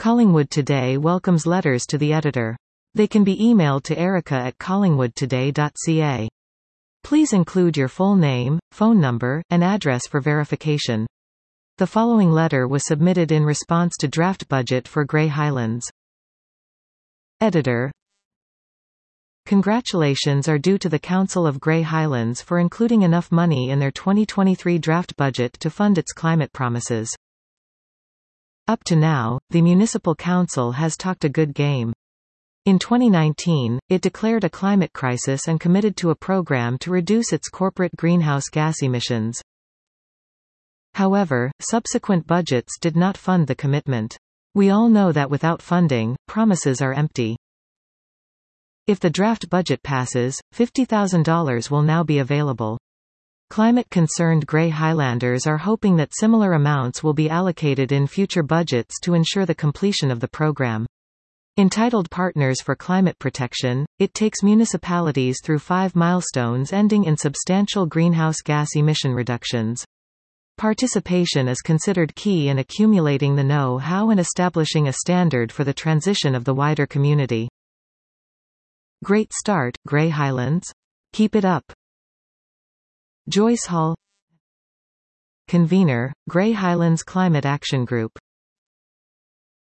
Collingwood Today welcomes letters to the editor. They can be emailed to erica@collingwoodtoday.ca. Please include your full name, phone number, and address for verification. The following letter was submitted in response to draft budget for Grey Highlands. Editor. Congratulations are due to the Council of Grey Highlands for including enough money in their 2023 draft budget to fund its climate promises. Up to now, the Municipal Council has talked a good game. In 2019, it declared a climate crisis and committed to a program to reduce its corporate greenhouse gas emissions. However, subsequent budgets did not fund the commitment. We all know that without funding, promises are empty. If the draft budget passes, $50,000 will now be available. Climate-concerned Grey Highlanders are hoping that similar amounts will be allocated in future budgets to ensure the completion of the program. Entitled Partners for Climate Protection, it takes municipalities through 5 milestones ending in substantial greenhouse gas emission reductions. Participation is considered key in accumulating the know-how and establishing a standard for the transition of the wider community. Great start, Grey Highlands. Keep it up. Joyce Hall, Convener, Grey Highlands Climate Action Group.